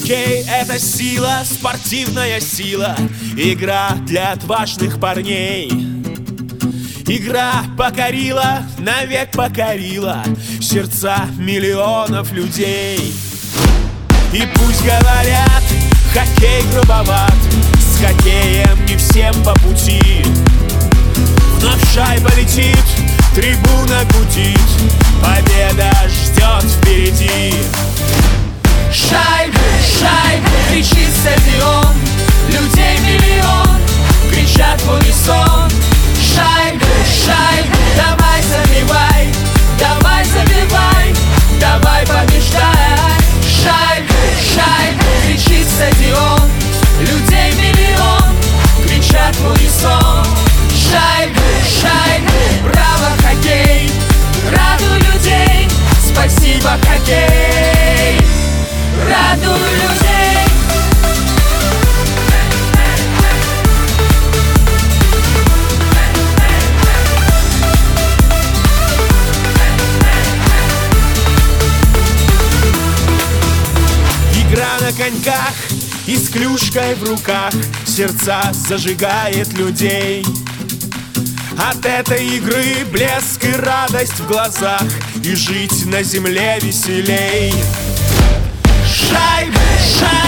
Хоккей — это сила, спортивная сила, игра для отважных парней. Игра покорила, навек покорила сердца миллионов людей. И пусть говорят, хоккей грубоват, с хоккеем не всем по пути. Вновь шайба летит, трибуна гудит, победа ждет впереди. Шайбы, шайбы, кричит стадион, людей миллион, кричат в унисон. Шайбы, шайбы, давай забивай, давай забивай, давай побеждай. Шайбы, шайбы, кричит стадион, людей миллион, кричат в унисон. Шайбы, шайбы, браво, хоккей, радуй людей, спасибо, хоккей, радуй людей. Игра на коньках и с клюшкой в руках сердца зажигает людей. От этой игры блеск и радость в глазах, и жить на земле веселей. Шайбы, шайбы.